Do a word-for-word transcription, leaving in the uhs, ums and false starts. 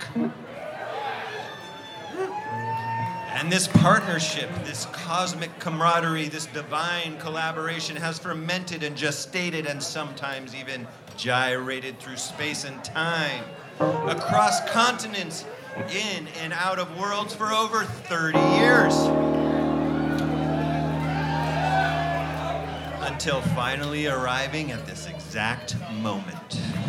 And this partnership, this cosmic camaraderie, this divine collaboration has fermented and gestated and sometimes even gyrated through space and time, across continents, in and out of worlds for over thirty years. Until finally arriving at this exact moment.